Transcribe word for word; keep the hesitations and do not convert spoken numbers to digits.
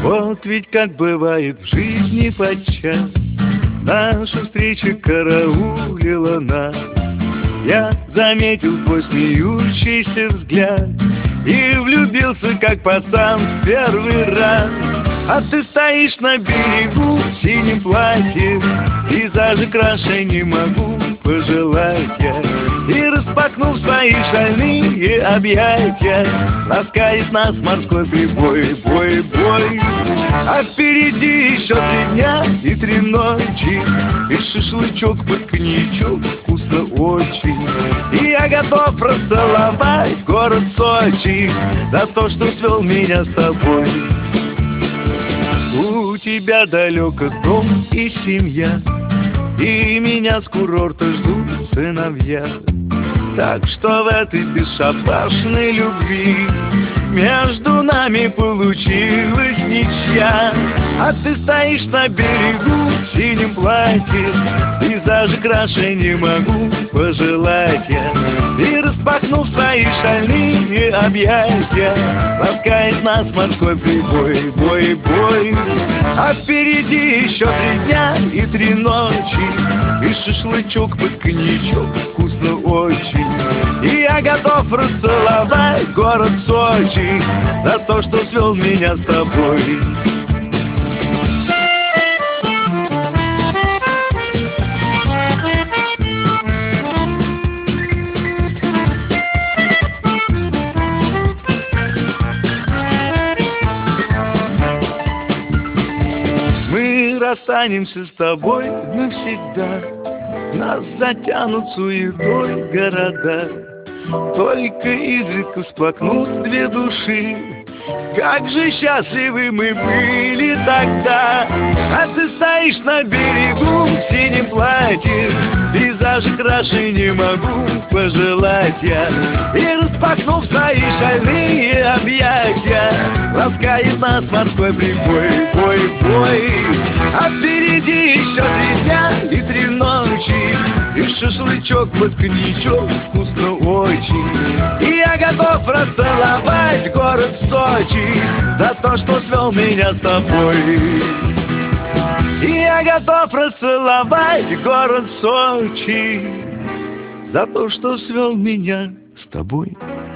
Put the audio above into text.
Вот ведь как бывает в жизни подчас, наша встреча караулила нас. Я заметил твой смеющийся взгляд и влюбился, как пацан, в первый раз. А ты стоишь на берегу в синем платье, пейзажи краше не могу пожелать я. И распахнув свои шальные объятия, ласкает нас морской прибой, бой, бой. А впереди еще три дня и три ночи, и шашлычок под коньячок, вкусно очень. И я готов расцеловать город Сочи за то, что свел меня с тобой. У тебя далеко дом и семья, и меня с курорта ждут сыновья. Так что в этой бесшабашной любви между нами получилась ничья. А ты стоишь на берегу в синем платье, пейзажи краше не могу пожелать я. И распахнув свои шальные объятия, ласкает нас морской прибой, бой, бой. А впереди еще три дня и три ночи, и шашлычок под коньячок, вкусно очень. И я готов расцеловать город Сочи за то, что свел меня с тобой. Мы расстанемся с тобой навсегда, нас затянут суетой города, только изредка всплакнут две души. Как же счастливы мы были тогда. А ты стоишь на берегу в синем платье, пейзажи краше не могу пожелать я. И распахнув свои шальные объятия, ласкает нас морской прибой, бой, бой. А впереди еще три дня и три ночи, и шашлычок под коньячок, вкусно очень. И я готов расцеловать город Сочи за то, что свел меня с тобой. И я готов расцеловать город Сочи за то, что свел меня с тобой.